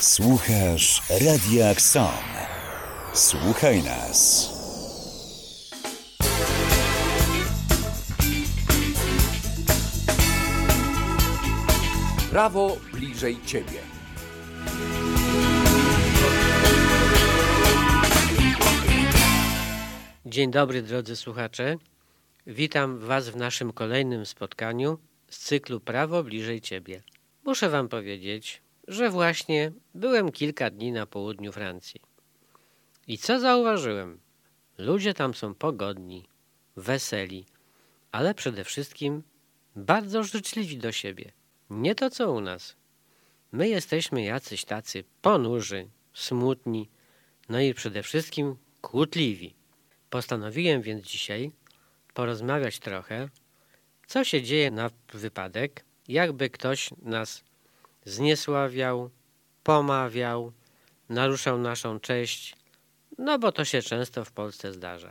Słuchasz Radia Xon. Słuchaj nas. Prawo bliżej Ciebie. Dzień dobry, drodzy słuchacze. Witam Was w naszym kolejnym spotkaniu z cyklu Prawo bliżej Ciebie. Muszę Wam powiedzieć, że właśnie byłem kilka dni na południu Francji. I co zauważyłem? Ludzie tam są pogodni, weseli, ale przede wszystkim bardzo życzliwi do siebie. Nie to co u nas. My jesteśmy jacyś tacy ponurzy, smutni, no i przede wszystkim kłótliwi. Postanowiłem więc dzisiaj porozmawiać trochę, co się dzieje na wypadek, jakby ktoś nas zniesławiał, pomawiał, naruszał naszą cześć, no bo to się często w Polsce zdarza.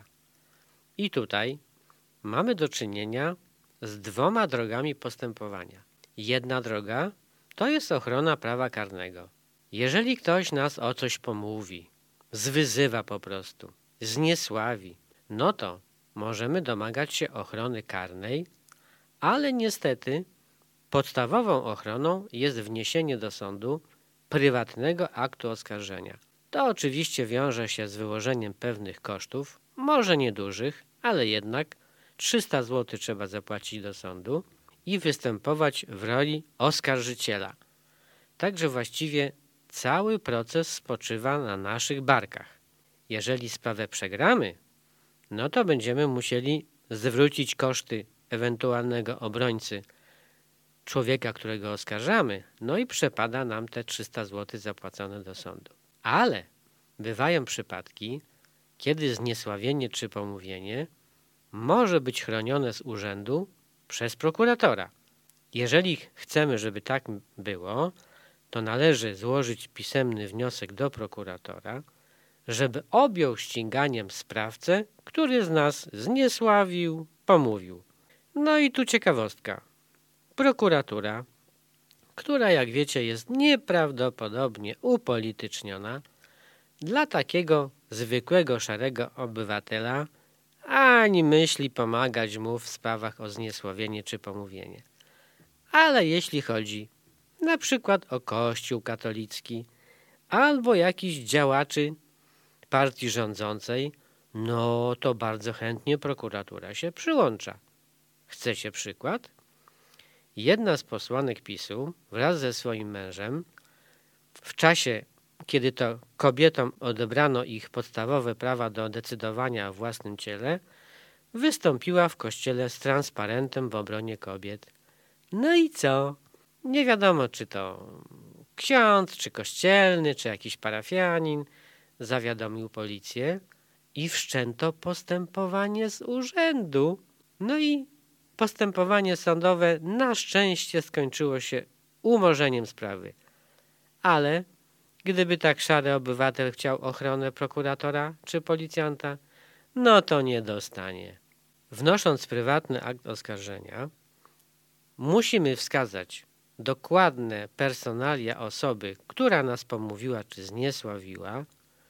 I tutaj mamy do czynienia z dwoma drogami postępowania. Jedna droga to jest ochrona prawa karnego. Jeżeli ktoś nas o coś pomówi, zwyzywa po prostu, zniesławi, no to możemy domagać się ochrony karnej, ale niestety podstawową ochroną jest wniesienie do sądu prywatnego aktu oskarżenia. To oczywiście wiąże się z wyłożeniem pewnych kosztów, może niedużych, ale jednak 300 zł trzeba zapłacić do sądu i występować w roli oskarżyciela. Także właściwie cały proces spoczywa na naszych barkach. Jeżeli sprawę przegramy, no to będziemy musieli zwrócić koszty ewentualnego obrońcy człowieka, którego oskarżamy, no i przepada nam te 300 zł zapłacone do sądu. Ale bywają przypadki, kiedy zniesławienie czy pomówienie może być chronione z urzędu przez prokuratora. Jeżeli chcemy, żeby tak było, to należy złożyć pisemny wniosek do prokuratora, żeby objął ściganiem sprawcę, który z nas zniesławił, pomówił. No i tu ciekawostka. Prokuratura, która jak wiecie jest nieprawdopodobnie upolityczniona, dla takiego zwykłego szarego obywatela ani myśli pomagać mu w sprawach o zniesławienie czy pomówienie. Ale jeśli chodzi na przykład o Kościół katolicki albo jakichś działaczy partii rządzącej, no to bardzo chętnie prokuratura się przyłącza. Chcecie przykład? Jedna z posłanek PiS-u wraz ze swoim mężem w czasie, kiedy to kobietom odebrano ich podstawowe prawa do decydowania o własnym ciele, wystąpiła w kościele z transparentem w obronie kobiet. No i co? Nie wiadomo, czy to ksiądz, czy kościelny, czy jakiś parafianin zawiadomił policję i wszczęto postępowanie z urzędu. No i postępowanie sądowe na szczęście skończyło się umorzeniem sprawy. Ale gdyby tak szary obywatel chciał ochronę prokuratora czy policjanta, no to nie dostanie. Wnosząc prywatny akt oskarżenia, musimy wskazać dokładne personalia osoby, która nas pomówiła czy zniesławiła,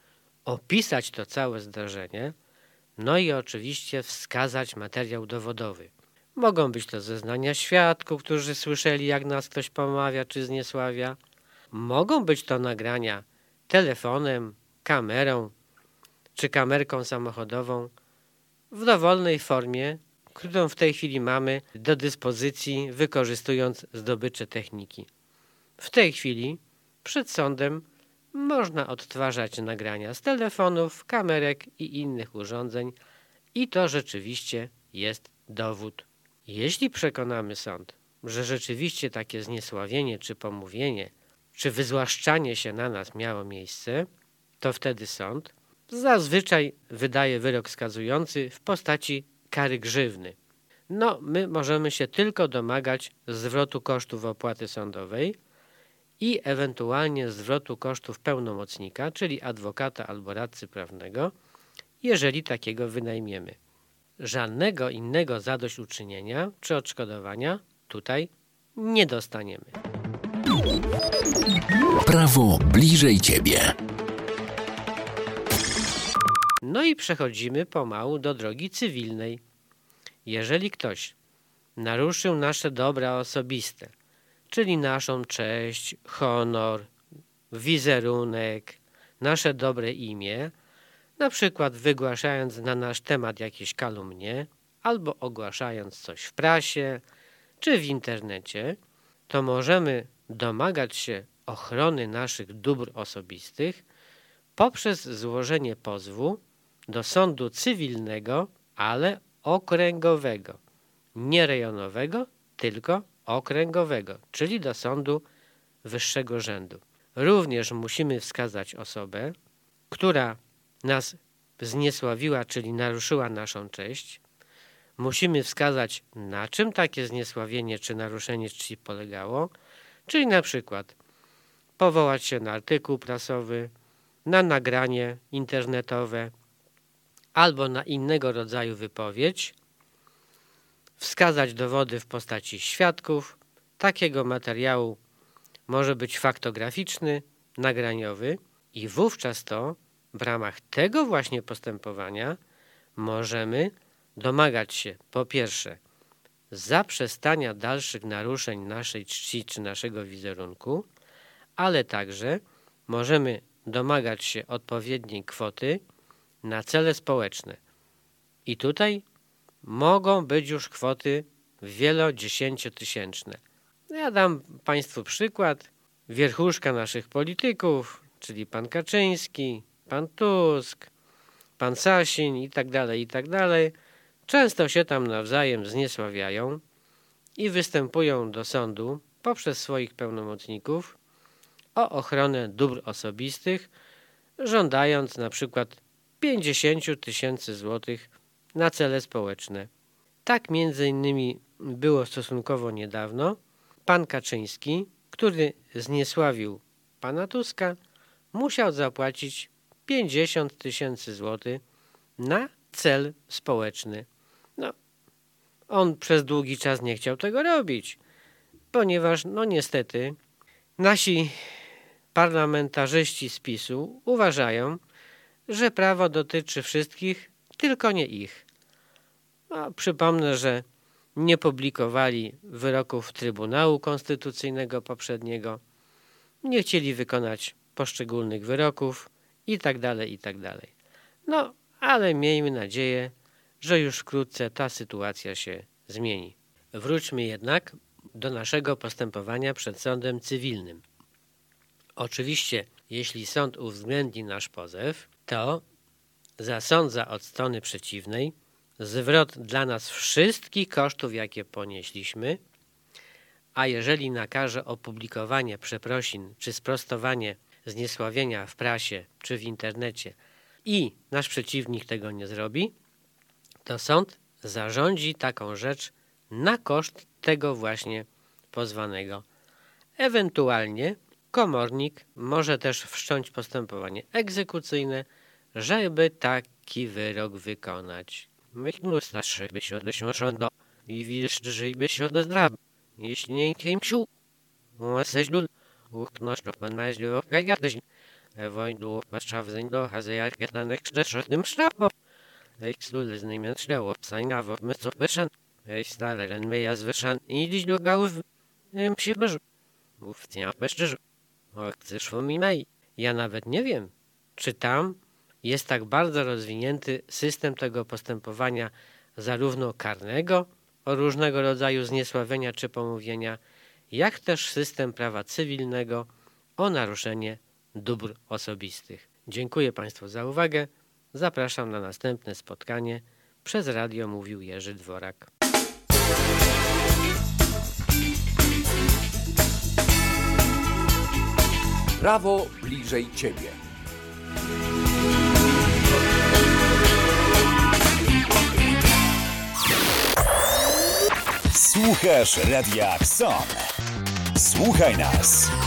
opisać to całe zdarzenie, no i oczywiście wskazać materiał dowodowy. Mogą być to zeznania świadków, którzy słyszeli, jak nas ktoś pomawia czy zniesławia. Mogą być to nagrania telefonem, kamerą czy kamerką samochodową w dowolnej formie, którą w tej chwili mamy do dyspozycji, wykorzystując zdobycze techniki. W tej chwili przed sądem można odtwarzać nagrania z telefonów, kamerek i innych urządzeń i to rzeczywiście jest dowód. Jeśli przekonamy sąd, że rzeczywiście takie zniesławienie czy pomówienie, czy wyzłaszczanie się na nas miało miejsce, to wtedy sąd zazwyczaj wydaje wyrok skazujący w postaci kary grzywny. No, my możemy się tylko domagać zwrotu kosztów opłaty sądowej i ewentualnie zwrotu kosztów pełnomocnika, czyli adwokata albo radcy prawnego, jeżeli takiego wynajmiemy. Żadnego innego zadośćuczynienia czy odszkodowania tutaj nie dostaniemy. Prawo bliżej Ciebie. No i przechodzimy pomału do drogi cywilnej. Jeżeli ktoś naruszył nasze dobra osobiste, czyli naszą cześć, honor, wizerunek, nasze dobre imię, na przykład wygłaszając na nasz temat jakieś kalumnie albo ogłaszając coś w prasie czy w internecie, to możemy domagać się ochrony naszych dóbr osobistych poprzez złożenie pozwu do sądu cywilnego, ale okręgowego, nie rejonowego, tylko okręgowego, czyli do sądu wyższego rzędu. Również musimy wskazać osobę, która nas zniesławiła, czyli naruszyła naszą cześć. Musimy wskazać, na czym takie zniesławienie czy naruszenie czci polegało, czyli na przykład powołać się na artykuł prasowy, na nagranie internetowe albo na innego rodzaju wypowiedź, wskazać dowody w postaci świadków. Takiego materiału może być faktograficzny, nagraniowy i wówczas to w ramach tego właśnie postępowania możemy domagać się po pierwsze zaprzestania dalszych naruszeń naszej czci czy naszego wizerunku, ale także możemy domagać się odpowiedniej kwoty na cele społeczne. I tutaj mogą być już kwoty wielodziesięciotysięczne. Ja dam Państwu przykład. Wierchuszka naszych polityków, czyli pan Kaczyński, pan Tusk, pan Sasin i tak dalej, często się tam nawzajem zniesławiają i występują do sądu poprzez swoich pełnomocników o ochronę dóbr osobistych, żądając na przykład 50 000 złotych na cele społeczne. Tak między innymi było stosunkowo niedawno. Pan Kaczyński, który zniesławił pana Tuska, musiał zapłacić 50 000 złotych na cel społeczny. On przez długi czas nie chciał tego robić, ponieważ niestety nasi parlamentarzyści z PiS-u uważają, że prawo dotyczy wszystkich, tylko nie ich. Przypomnę, że nie publikowali wyroków Trybunału Konstytucyjnego poprzedniego, nie chcieli wykonać poszczególnych wyroków i tak dalej. Ale miejmy nadzieję, że już wkrótce ta sytuacja się zmieni. Wróćmy jednak do naszego postępowania przed sądem cywilnym. Oczywiście, jeśli sąd uwzględni nasz pozew, to zasądza od strony przeciwnej zwrot dla nas wszystkich kosztów, jakie ponieśliśmy, a jeżeli nakaże opublikowanie przeprosin czy sprostowanie zniesławienia w prasie czy w internecie i nasz przeciwnik tego nie zrobi, to sąd zarządzi taką rzecz na koszt tego właśnie pozwanego. Ewentualnie komornik może też wszcząć postępowanie egzekucyjne, żeby taki wyrok wykonać. Myślę, się odeszło i wiesz, żeby się odezdrał. Jeśli nie kimsiu, jesteś dul, uchnoś do pana źle okajadź. Wojdu patrzawzeń do hazejak jadanek szczeszczym szlapo. Dul z nim szlało, psajna w obmycu wyszan. Stale ren myja z wyszan i dziś do gałów się beżu. Ufcja bezczyżu. Chcesz mi mej. Ja nawet nie wiem, czy tam jest tak bardzo rozwinięty system tego postępowania zarówno karnego o różnego rodzaju zniesławienia czy pomówienia, jak też system prawa cywilnego o naruszenie dóbr osobistych. Dziękuję Państwu za uwagę. Zapraszam na następne spotkanie. Przez radio mówił Jerzy Dworak. Prawo bliżej Ciebie. Słuchasz Radia Akson. Słuchaj nas.